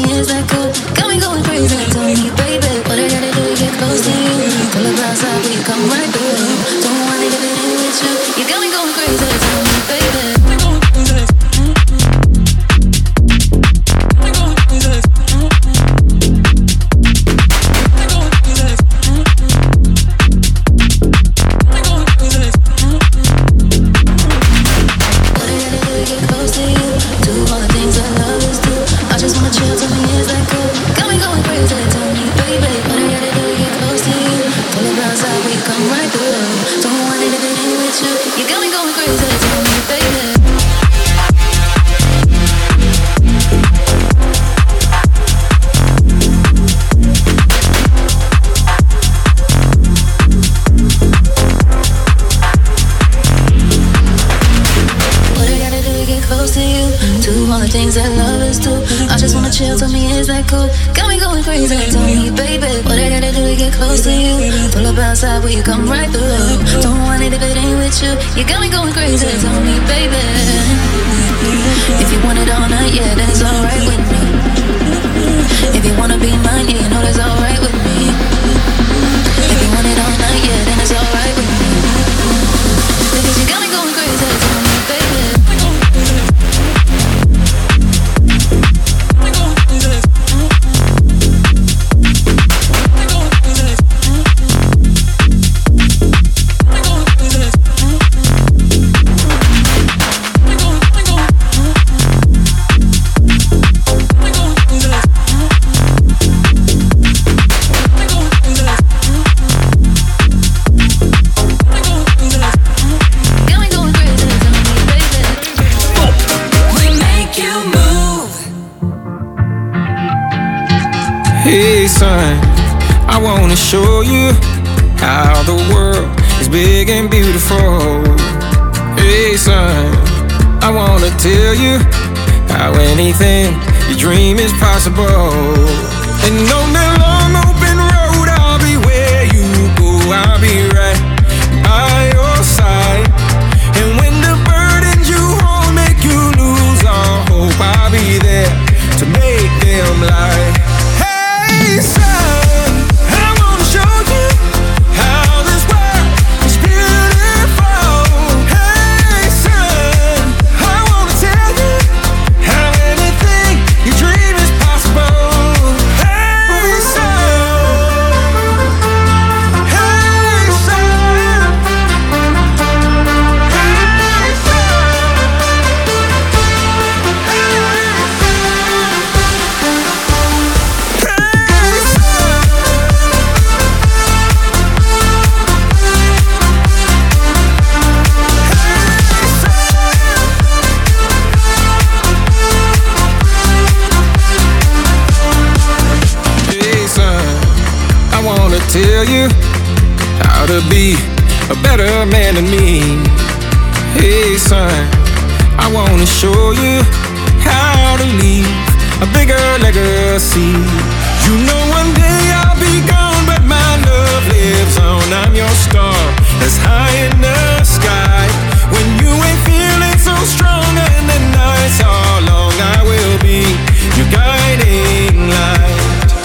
me, is that cool? Got me going crazy, tell me, baby, what I gotta do to get close to you? Pull up outside, will you come right through? Don't want it if it ain't with you. You got me going crazy, tell me, baby. Things that lovers do. I just wanna chill, tell me, is that cool? Got me going crazy, tell me, baby, what I gotta do to get close to you? Pull up outside, will you come right through? Don't want it if it ain't with you. You got me going crazy, tell me, baby. If you want it all night, yeah, then it's alright with me. If you wanna be mine, yeah, you know that's alright with me. If you want it all night, yeah, then it's alright with me. Because you got me going crazy, tell me, baby. Hey son, I wanna show you how the world is big and beautiful. Hey son, I wanna tell you how anything you dream is possible. And on that long open road, I'll be where you go, I'll be right by your side. And when the burdens you hold make you lose all hope, I'll be there to make them lie. Hey son, I wanna show you how this world is beautiful. Hey son, I wanna tell you how anything you dream is possible. Hey son, hey son, hey tell you how to be a better man than me. Hey son, I wanna show you how to leave a bigger legacy. You know one day I'll be gone, but my love lives on. I'm your star that's high in the sky. When you ain't feeling so strong and the nights are long, I will be your guiding light.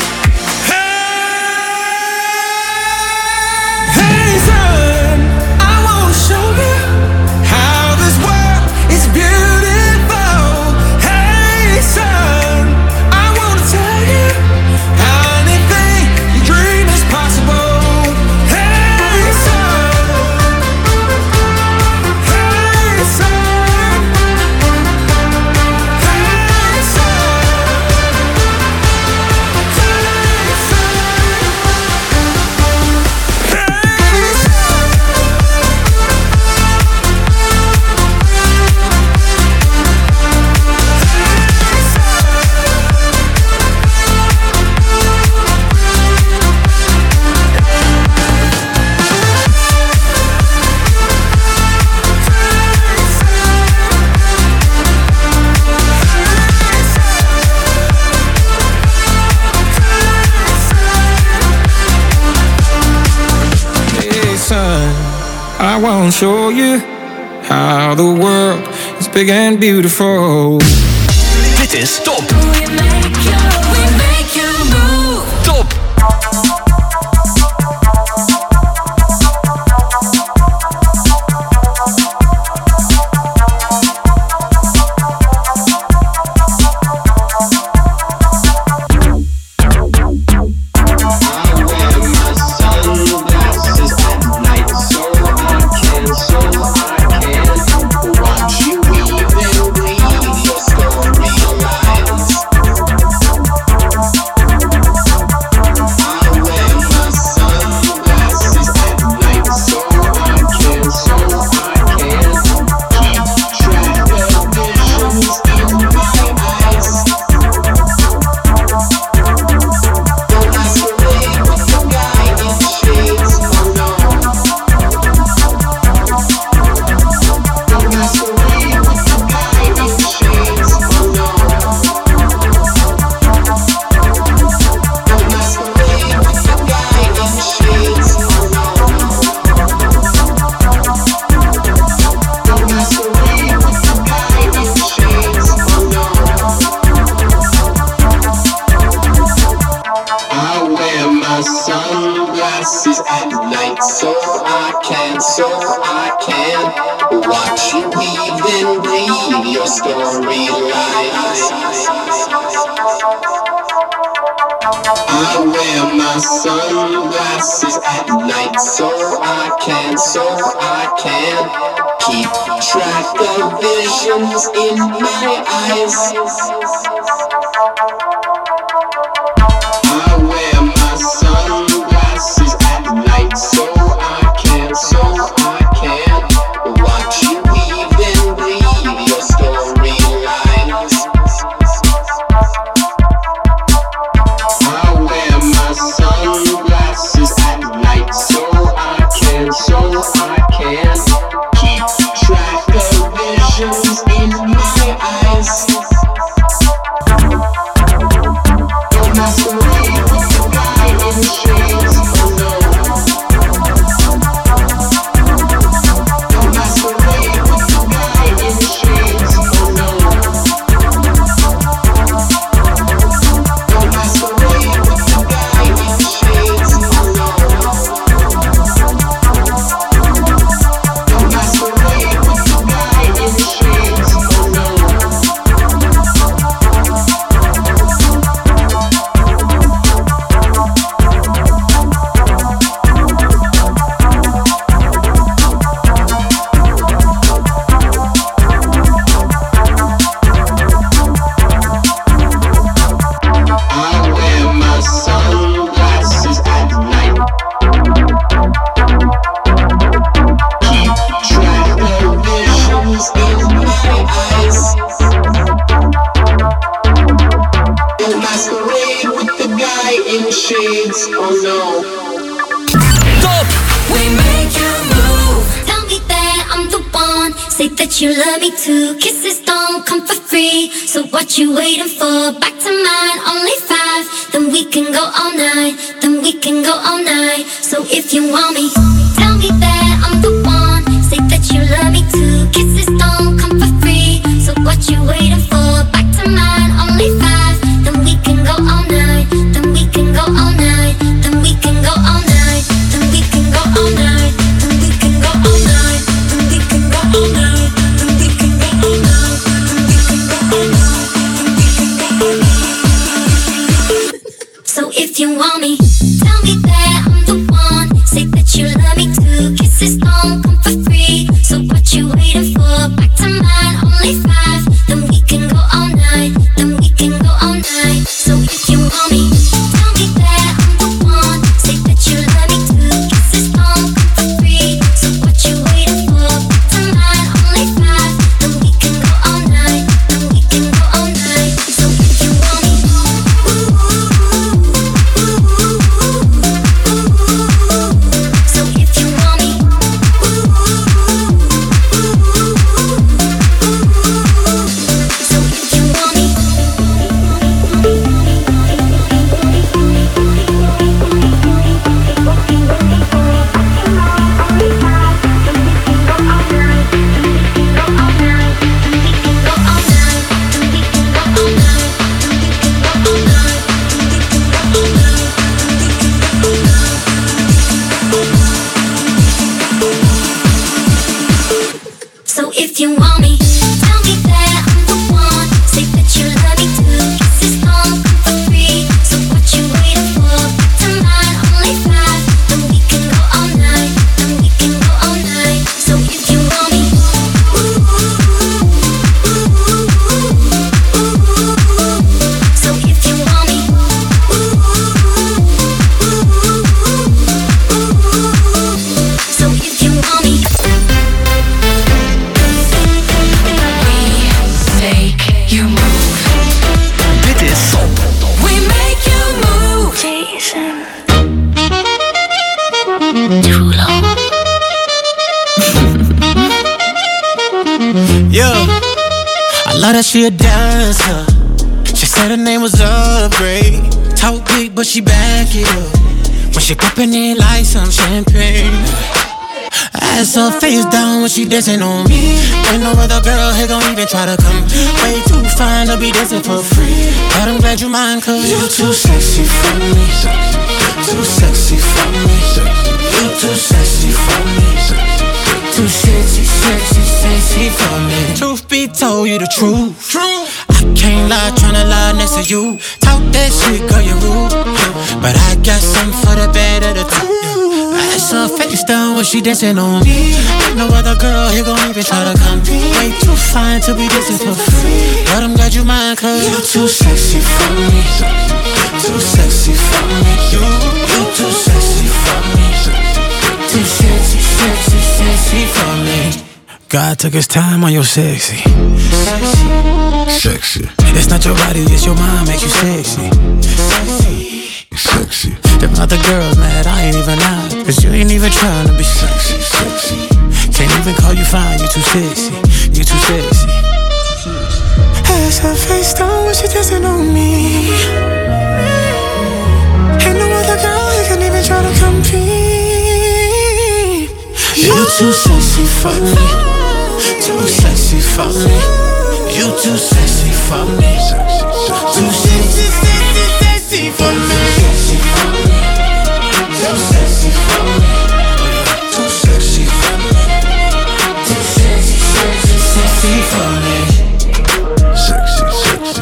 I wanna show you how the world is big and beautiful. Dit is Top. We make your so I can watch you weave and breathe your storylines. I wear my sunglasses at night so I can keep track of visions in my eyes. I wear my sunglasses at night so I can watch you weave and breathe your storylines. I wear my sunglasses at night so I can keep track of visions in my eyes. Don't masquerade with the guy in shades, oh no. Don't masquerade with the guy in shades, oh no. Don't masquerade with the guy in shades, oh no. Don't masquerade with the guy in shades, oh no. I wear my sunglasses at night. Keep track of visions in my eyes. Don't masquerade with the guy in shades, oh no. We make you move. Tell me that I'm the one. Say that you love me too. Kisses don't come for free. So what you waiting for? Back to mine, only 5. Then we can go all night. Then we can go all night. So if you want me, tell me that I'm the one. Say that you love me too. Kisses don't come for free. So what you waiting for? Back to mine, only 5. Then we can go all night. Then we can go all night. Then we can go all night. Then we can go all night. Then we can go all night. Then we can go all night. Then we can go all night. Then we can go all night. Then we can go all night. So if you want me, tell me that I'm the one. Say that you love me too. Kisses don't come for free. So what you waiting for? Back to mine, only 5. Then we can go all night. Then we can go all night. So if you want me, tell me that I'm the one. Say that you love me too. Kisses don't come for free. So what you waiting for? Back to mine, only 5. Then we can go all night. Then we can go all night. So if you want me, so if you want me, so if you want me. So if you want me, tell me that I'm the one. Say that you love me too. Kisses don't come for free. So what you waiting for? Back to mine, only 5. Then we can go all night. Then we can go all night. So if you want me, so if you want me, so if you want me. Make you move. Dit is We make you move. Jason Derulo. yeah. I love that she a dancer. She said her name was Upgrade. Talk big, but she back it up. When she poppin' it like some champagne. Ass her face down when she dancing on me. Ain't no other girl here gon' even try to come. Way too fine to be dancing for free. But I'm glad you mind, cause you too sexy for me. Too sexy for me. You too sexy for me. sexy for me. Truth be told, you the truth. I can't lie, tryna lie next to you. Talk that shit, girl, you rude. But I got something for the better to do. I saw face down when she dancing on me. Ain't no other girl here gon' even try to compete. Way too fine to be dancing for free. But I'm glad you mind, cause you too sexy for me. Too sexy for me. You too sexy for me. Too sexy, sexy, sexy for me. God took his time on your sexy. Sexy. It's not your body, it's your mind make you sexy. Sexy. Them other girls mad, I ain't even out. Cause you ain't even trying to be sexy. Can't even call you fine, you too sexy. You too sexy. Has her face down when she dancing on me. Ain't no other girl who can even try to compete. You too sexy for me. Too sexy for me. You too sexy for me. Too sexy, sexy, sexy for me. Too sexy for me. Too sexy for me. Too sexy, sexy, sexy for me. Sexy, sexy.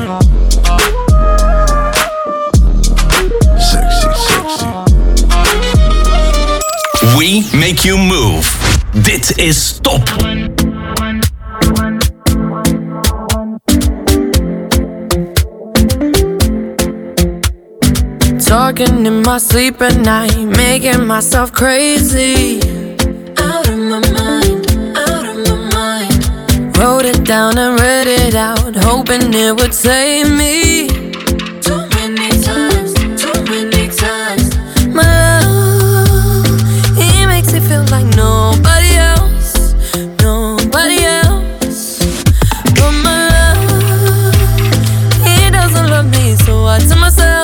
Sexy, sexy. We make you move. Dit is Top. Talking in my sleep at night, making myself crazy. Out of my mind, out of my mind. Wrote it down and read it out, hoping it would save me. Too many times, too many times. My love, he makes me feel like nobody else, nobody else. But my love, he doesn't love me, so I tell myself,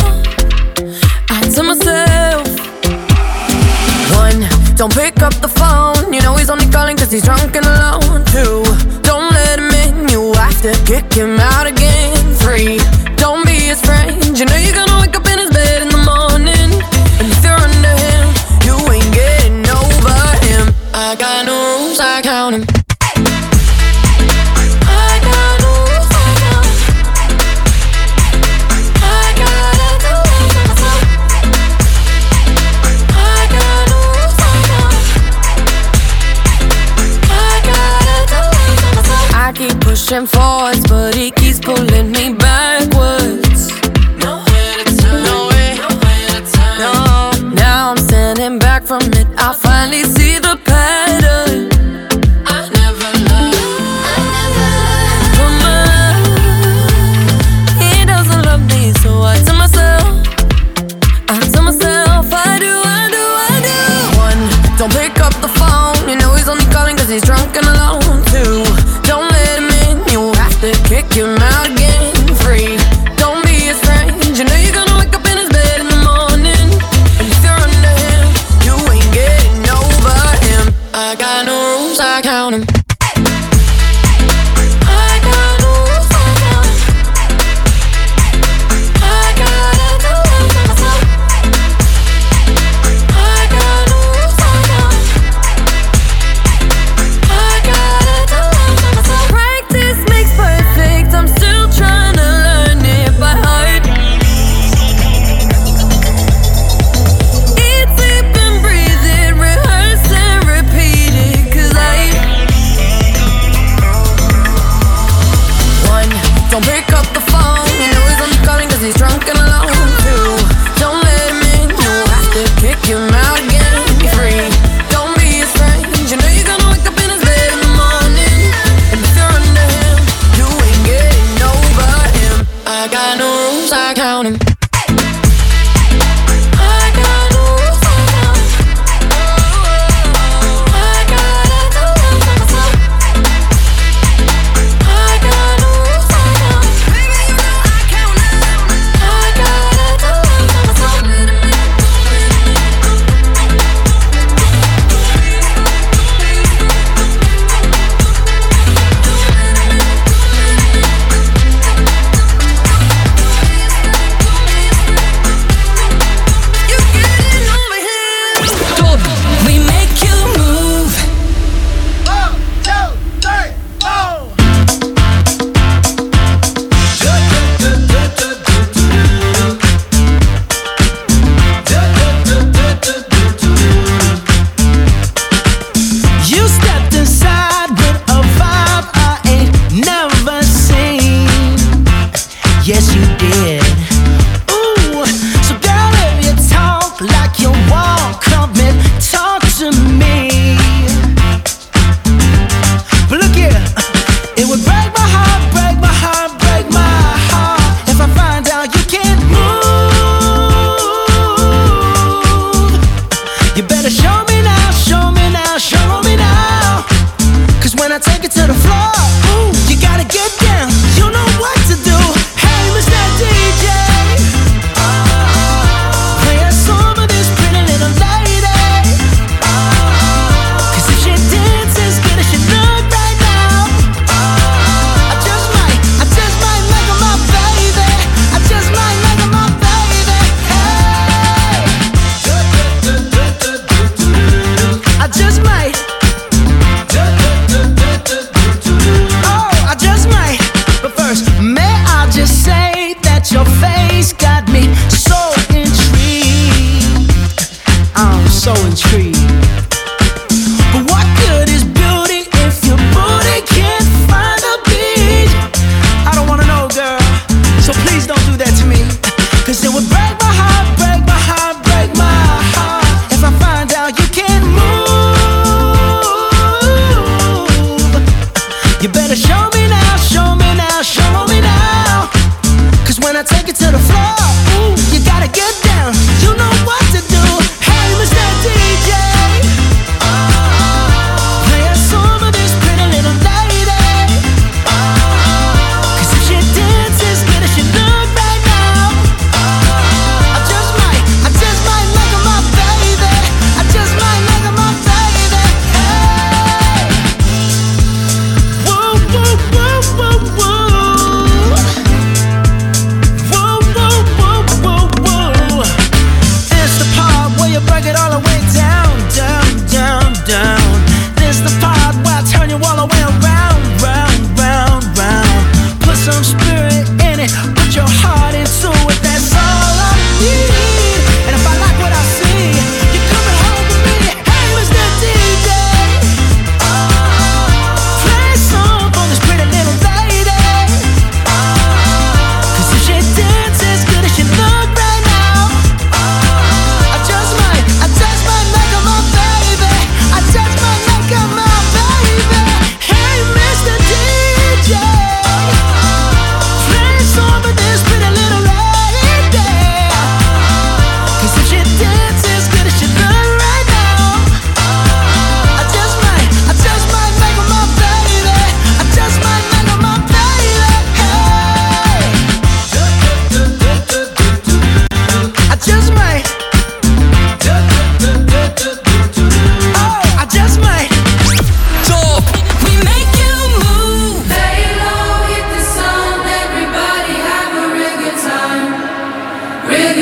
one, don't pick up the phone. You know he's only calling cause he's drunk and alone. Two, don't let him in. You have to kick him out again. Three, don't be his friend. You know you're gonna wake up in his bed in the morning. And if you're under him, you ain't getting over him. I got no rules, I count him. Pushing forwards, but he keeps pulling me backwards. Nowhere to turn, nowhere to turn. No, now I'm standing back from it. I finally see the pattern. I never loved. But my love, he doesn't love me, so I tell myself, I do. One, don't pick up the phone. You know he's only calling cause he's drunk and alone. Two, don't let him in. You have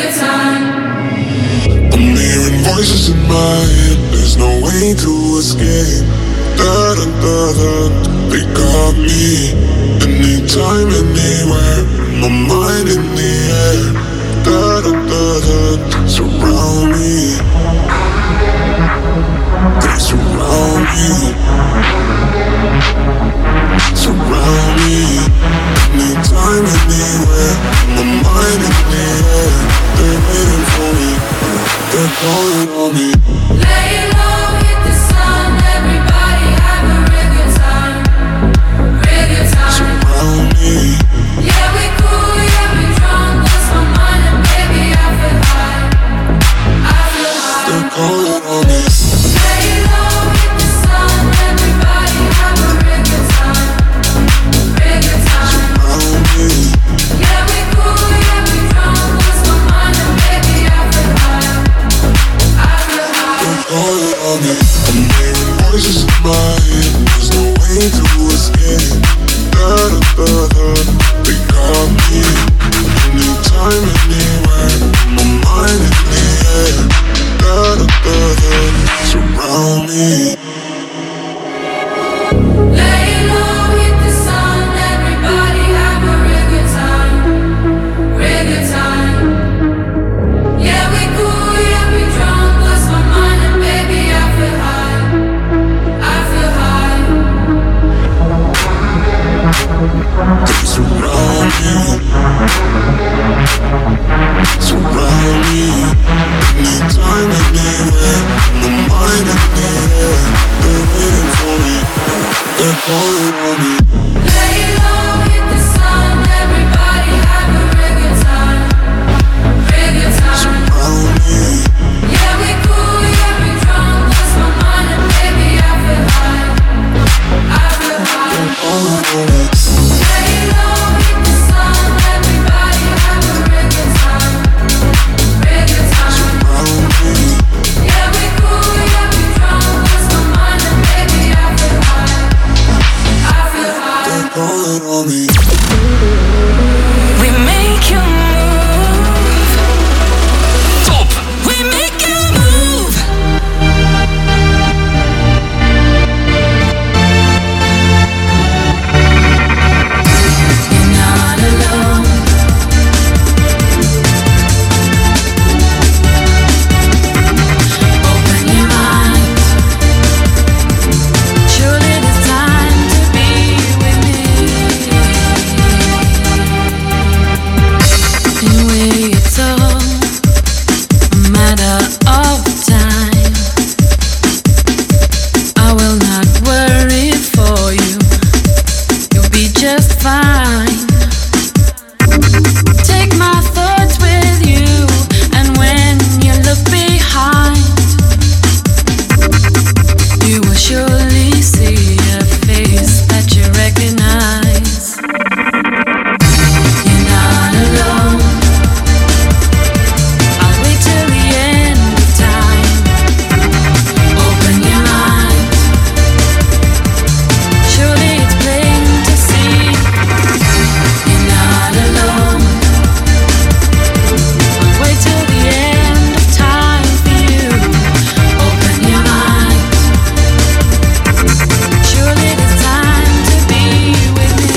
I'm hearing voices in my head, there's no way to escape. Da-da-da-da, they got me. Anytime, anywhere, my mind in the air. Da-da-da-da, surround me. They surround me. Surround me. Anytime, anywhere, my mind in the air. They're waiting for me, they're calling on me. Lay low, hit the sun, everybody have a real good time. Real good time. Surround me. Yeah, we cool, yeah, we drunk, lost my mind and baby I feel high. I feel high. They're calling on me. Lay low, hit the sun, everybody have a real good time. Real good time. Surround me. Yeah, we cool, yeah, we drunk, lost my mind and baby I feel high. I feel high. They're calling on me. I'm hearing voices in my head, there's no way to escape. Da-da-da-da, they got me. Anytime, anywhere, my mind in the air. Da-da-da-da, surround me. Lay low, hit the sun, everybody have a real good time. Real good time. Yeah, we cool, yeah, we drunk, lost my mind and baby I feel high. I feel high. They surround me. Surround me. Anytime, anywhere, my mind in the air. They're waiting for me, they're calling on me. Lay low, hit the sun, everybody have a real good time. Real good time. Surround me. Yeah, we cool, yeah, we drunk, lost my mind and baby I feel high. I feel high. They're calling on me. Lay low, hit the sun, everybody have a real good time. Real good time. Surround me. Yeah, we cool, yeah, we drunk, lost my mind and baby I feel high. I feel high. They're calling on me. We make you move. Top We make you move. You're not alone. Open your mind. Surely it's time to be with me. Anyway, it's all a matter of time. I will not worry for you. You'll be just fine. Take my thoughts with you, and when you look behind, you will surely see a face that you recognize. You're not alone. I'll wait till the end of time. Open your mind. Surely it's plain to see. You're not alone. I'll wait till the end of time for you. Open your mind. Surely it's time to be with me.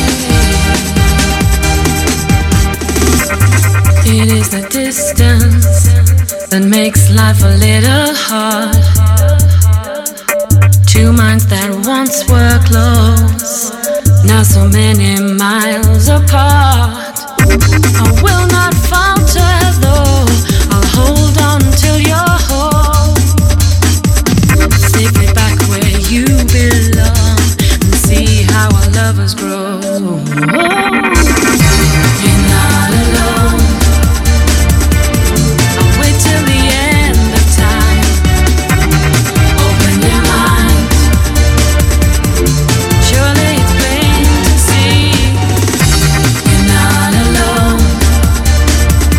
It is the distance that makes life a little hard. Two minds that once were close, now so many miles apart. I will not falter though, I'll hold on till you're home. Safely back where you belong, and see how our lovers grow. You're not alone. I'll wait till the end of time. Open your mind. Surely it's plain to see. You're not alone.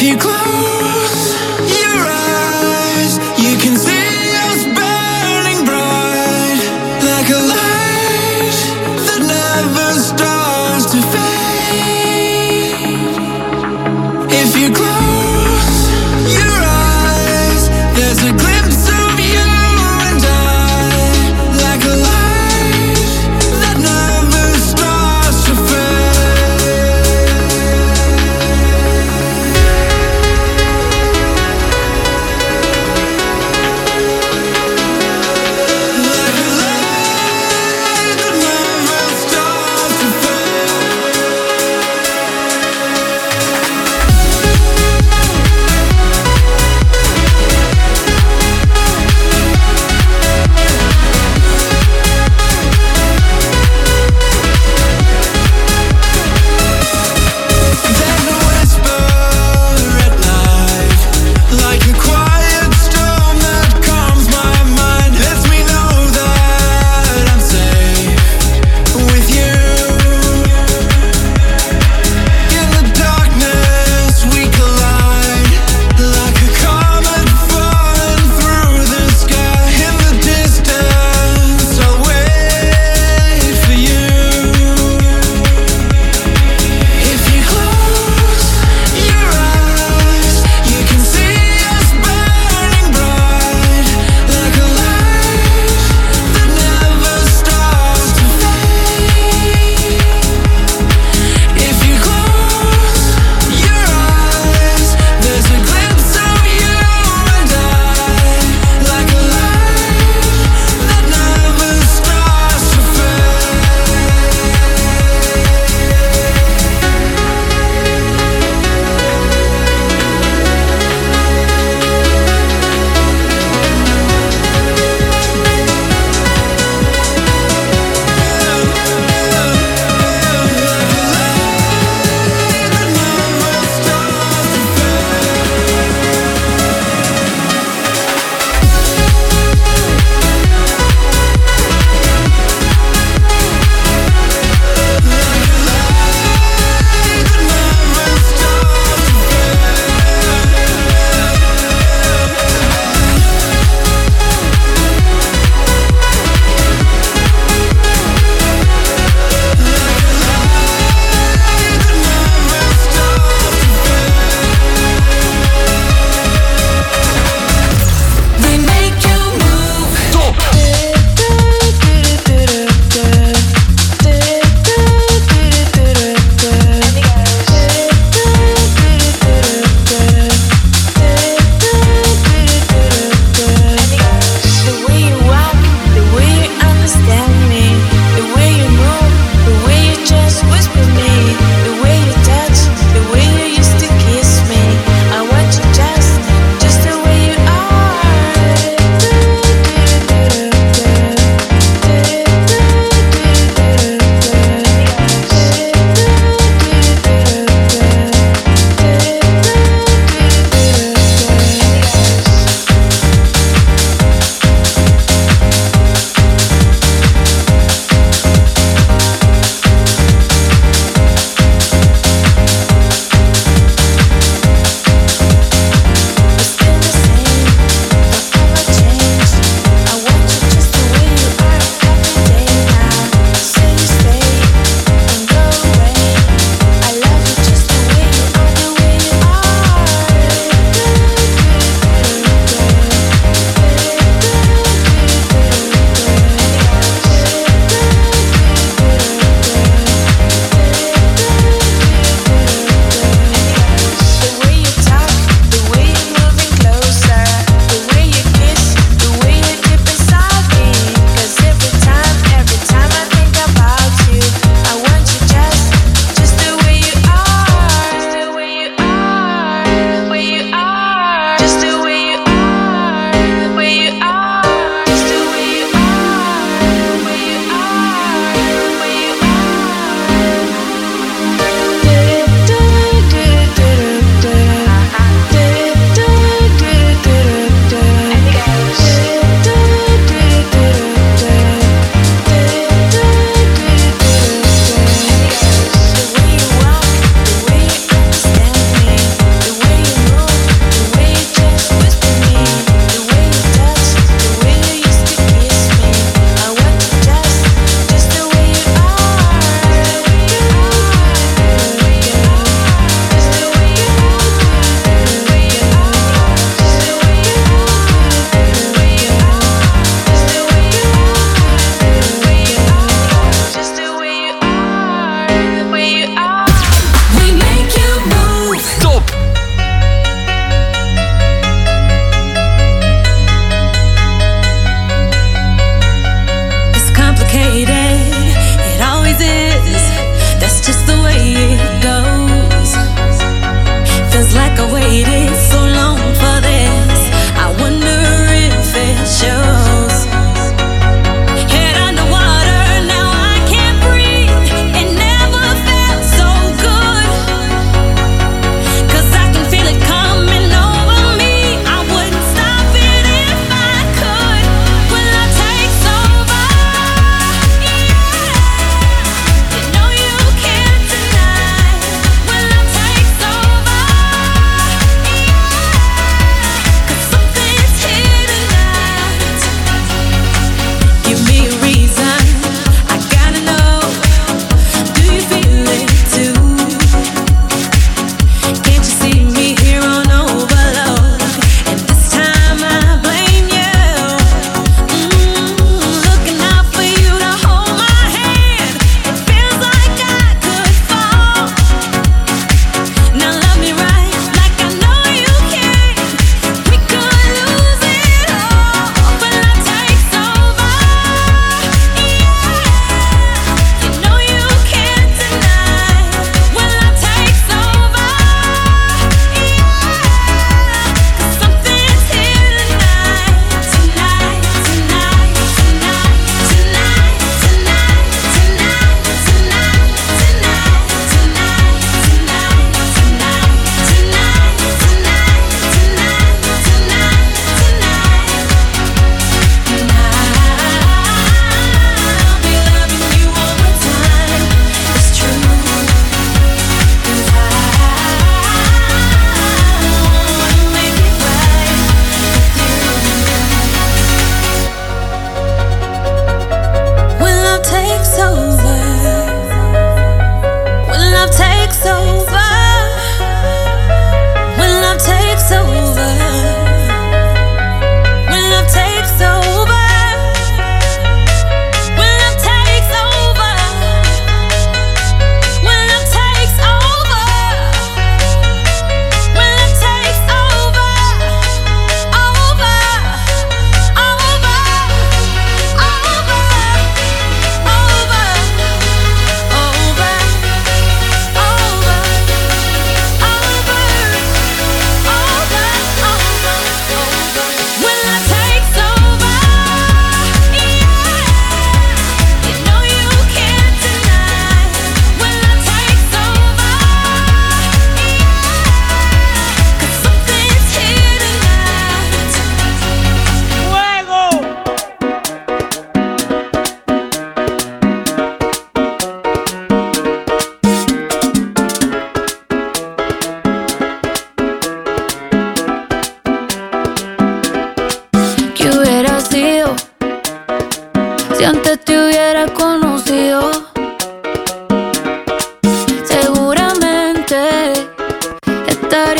you close your eyes, you can see us burning bright, like a light that never starts to fade. If you close your eyes, there's a glimpse of you and I, like a light that never starts to fade.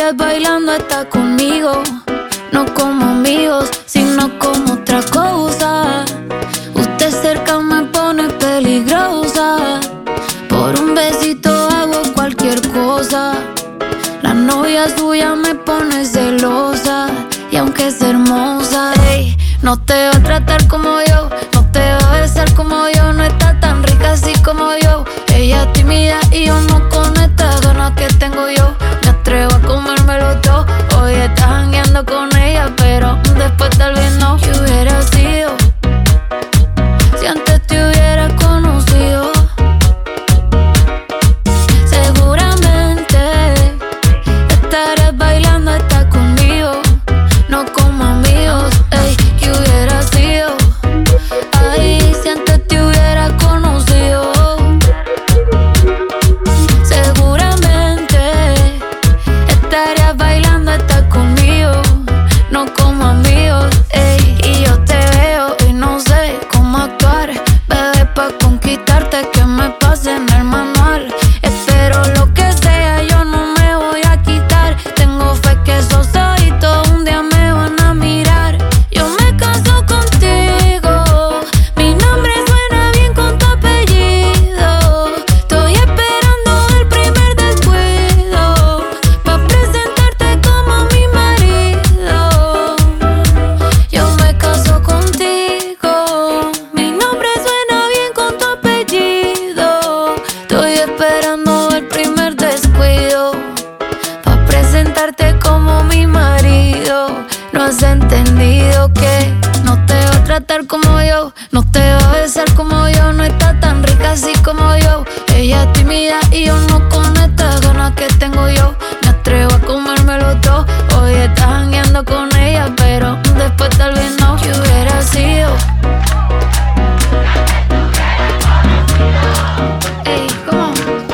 estarías bailando está conmigo. No como amigos, sino como otra cosa. Usted cerca me pone peligrosa. Por un besito hago cualquier cosa. La novia suya me pone celosa. Y aunque es hermosa, ey, no te va a tratar como yo, no te va a besar como yo. No está tan rica así como yo. Ella es tímida y yo no con estas ganas que tengo yo. Me atrevo a comérmelo todo. Hoy estás jangueando con ella, pero después tal vez no. ¿Qué hubiera sido si antes te hubiera conocido? Seguramente estarías bailando hasta conmigo. No como amigos, ey, ¿qué hubiera sido? Ay, si antes te hubiera conocido. Seguramente estarías bailando hasta conmigo. No como amigos, ey, y yo te veo y no sé cómo actuar. Bebé, pa' conquistarte que me pase en el manual. Espero lo que sea, yo no me voy a quitar. Tengo fe que esos ojitos un día me van a mirar. Yo me caso contigo, mi nombre suena bien con tu apellido. Estoy esperando el primer descuido pa' presentarte como mi marido. Yo me caso contigo, mi nombre suena bien con tu apellido. Estoy esperando el primer descuido pa' presentarte como mi marido. No has entendido que no te va a tratar como yo, no te va a besar como yo. No está tan rica así como yo. Ella es tímida y yo no con estas ganas que tengo yo. Me atrevo a comérmelo todo. Hoy estás jangueando con ella, pero después tal vez no. ¿Qué hubiera sido? Ey, ¿cómo?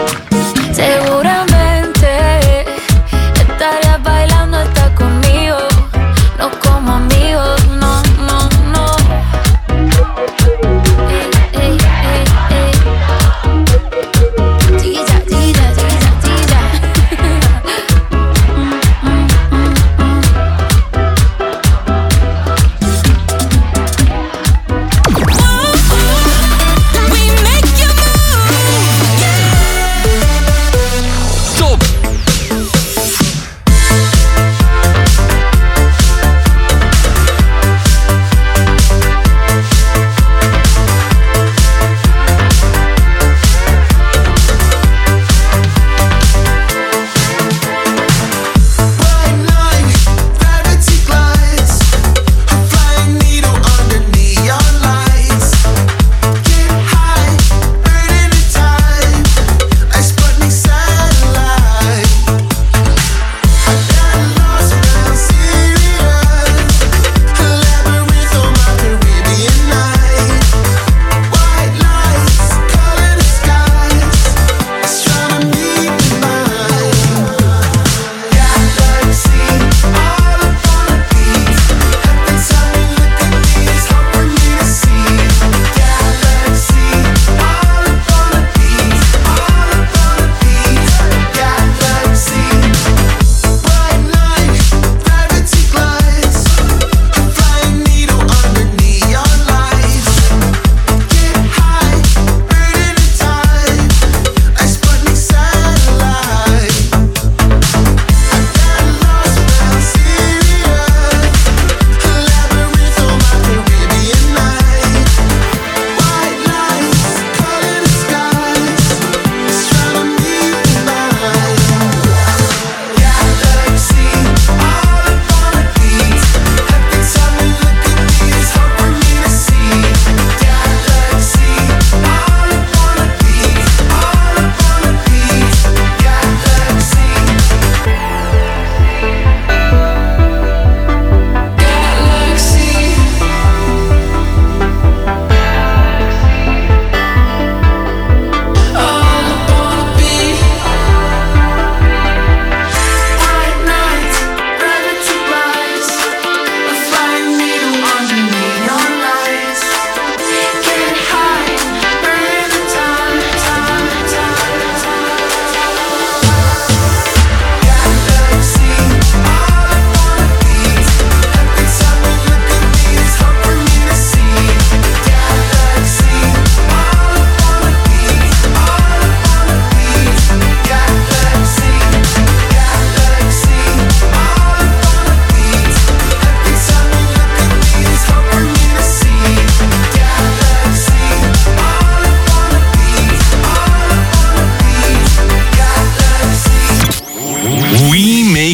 Seguramente estarías bailando hasta conmigo. No como amigos, no, no, no. Ey, ey, ey,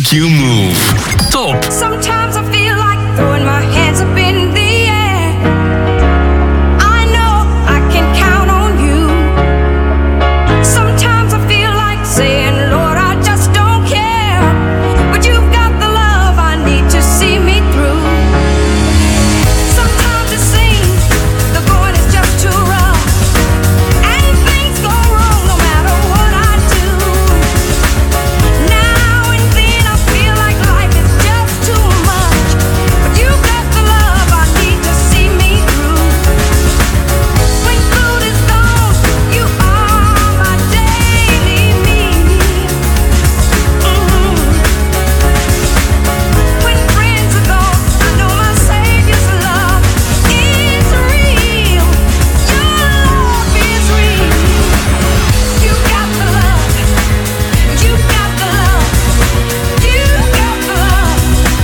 Make You Move. Top. Sometimes I feel like throwing my hands up in the air. I know I can count on you. Sometimes I feel like saying, Lord, I just don't care. But you've got the love I need to see me through. Sometimes it seems the going is just too rough, and things go wrong no matter what I do. Now and then I feel like life is just too much, but you've got the love I need to see me through. When food is gone, you are my daily need. When friends are gone, I know my Savior's love is real. Your love is real. You got the love. You got the love. You got the love.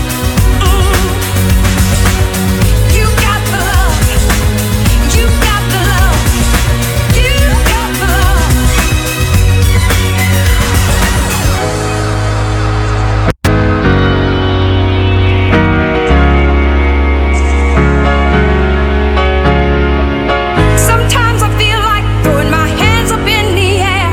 You got the love. You got the love. You got the love. Sometimes I feel like throwing my hands up in the air.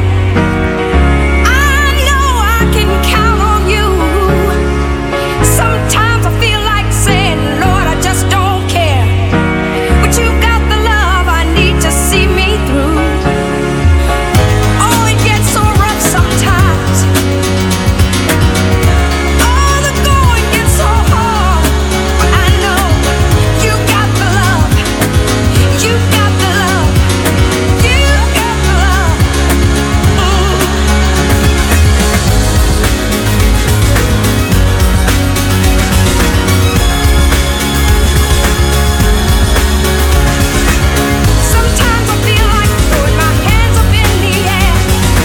I know I can count on you. Sometimes I feel like saying, Lord, I just don't care. But you've got the love I need to see me through. Oh, it gets so rough sometimes. Oh, the going gets so hard. But I know you got the love. You got the love. You got the love. Sometimes I feel like throwing my hands up in the air.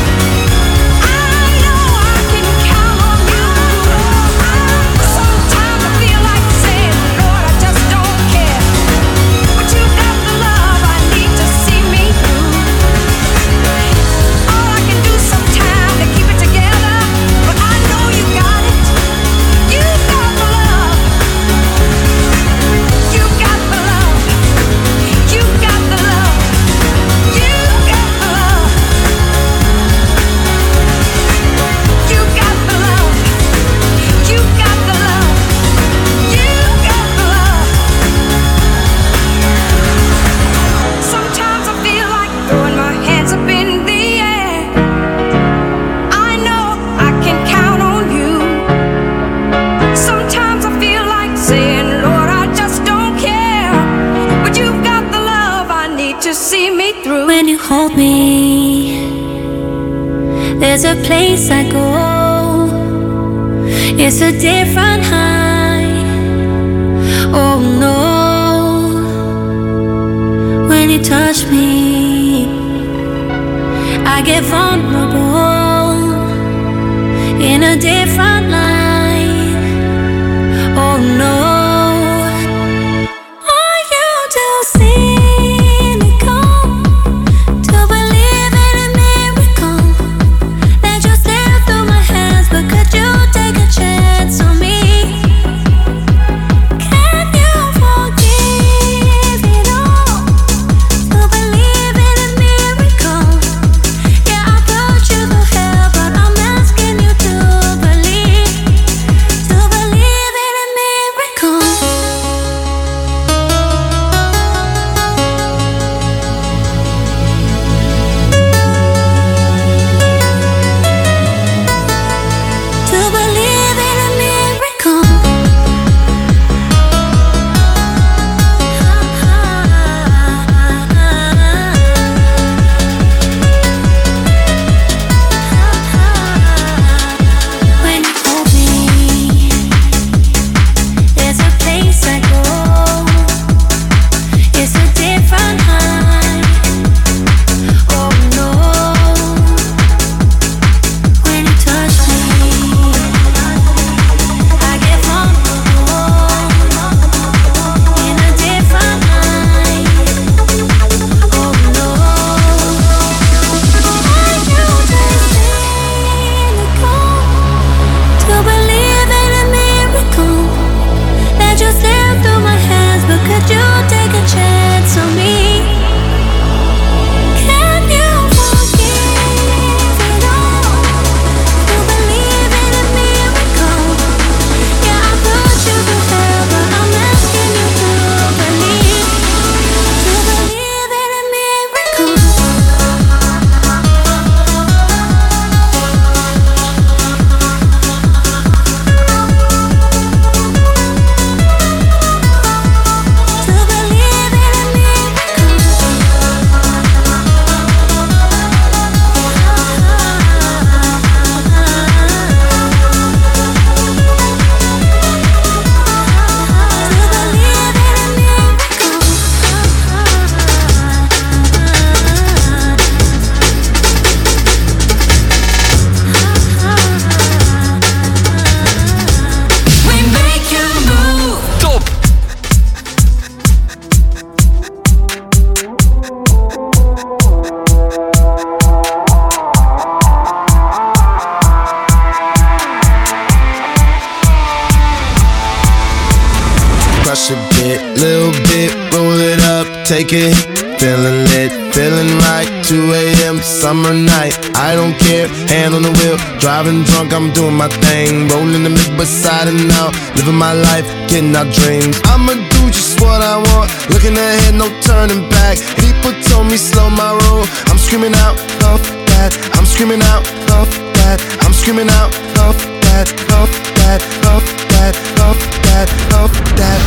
I know I can count on you. Sometimes I feel like saying, Lord, I just don't care. But you got the love I need to see me through. All I can do sometimes to keep it together, but I know you got it. You got the love. You got the love. You got the love. You got the love. You got the love. You got the love. You got the love. Sometimes I feel like throwing my hands up in the air. I know I can count on you. Sometimes I feel like saying, Lord, I just don't care. But you've got the love I need to see me through. When you hold me, there's a place I go. It's a different high. Oh no. When you touch me, I get vulnerable in a different light. Oh no. Are you to see me come to believe in a miracle that you slip through my hands? But could you take a chance on me? Can you forgive it all to believe in a miracle? Yeah, I put you through hell, but I'm asking you to believe. it, little bit, roll it up, take it. Feeling lit, feeling right, 2 a.m. summer night. I don't care, hand on the wheel, driving drunk, I'm doing my thing. Rolling the mid beside and out, living my life, getting our dreams. I'ma do just what I want, looking ahead, no turning back. People told me slow my roll, I'm screaming out, fuck that. I'm screaming out, fuck that. I'm screaming out, fuck that, fuck that, fuck that, fuck that, fuck that.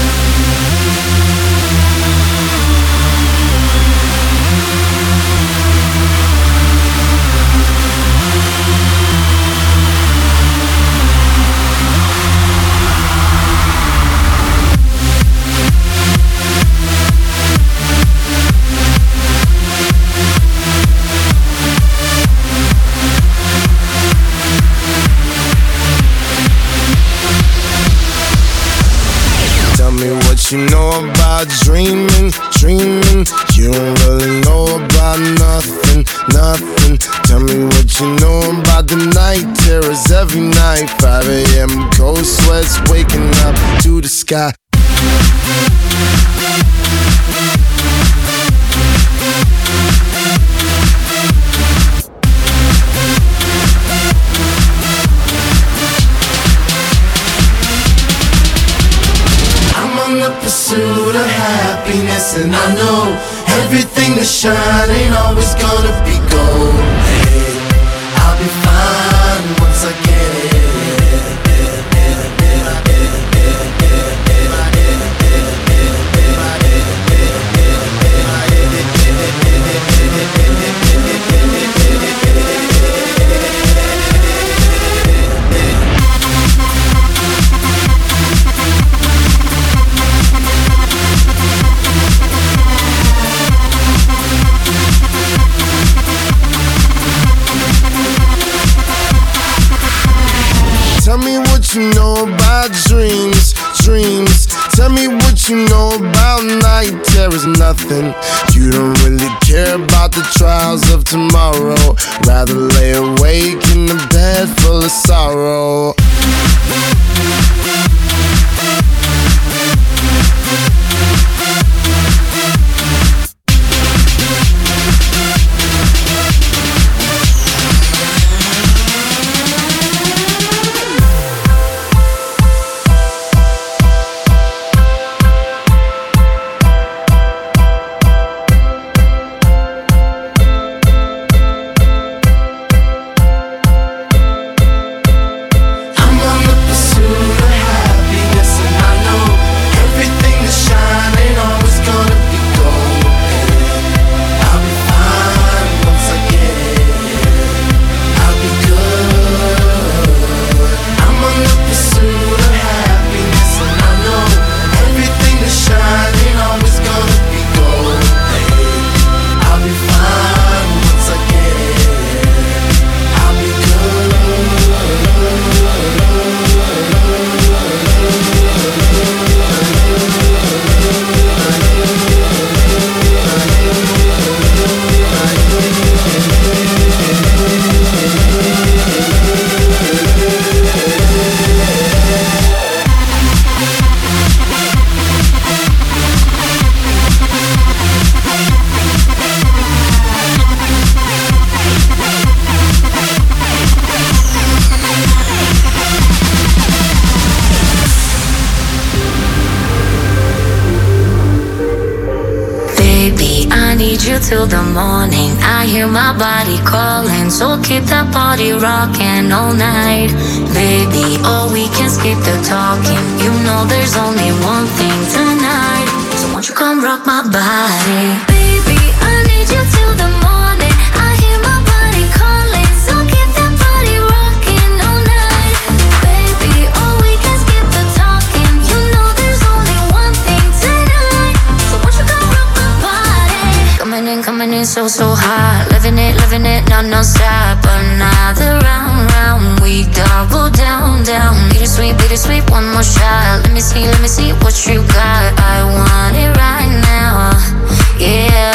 You know about dreaming, dreaming. You don't really know about nothing, nothing. Tell me what you know about the night terrors every night. 5 a.m. cold sweats waking up to the sky. Pursuit of happiness, and I know everything that shine ain't always gonna be gold. Hey, I'll be fine once I get it. Tell me what you know about dreams, dreams. Tell me what you know about night terrors, nothing. You don't really care about the trials of tomorrow. Rather lay awake in a bed full of sorrow. Till the morning, I hear my body calling. So keep that body rocking all night. Baby, oh, we can skip the talking. You know there's only one thing tonight. So won't you come rock my body? Baby, I need you till the morning. I hear my body calling. So keep that body rocking all night. Baby, oh, we can skip the talking. You know there's only one thing tonight. So won't you come rock my body? Coming in so hot. Living it, non-stop. Another round, we double down. Bittersweet, one more shot. Let me see what you got. I want it right now, yeah.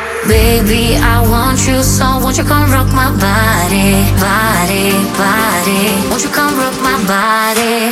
Baby, I want you, so won't you come rock my body? Won't you come rock my body?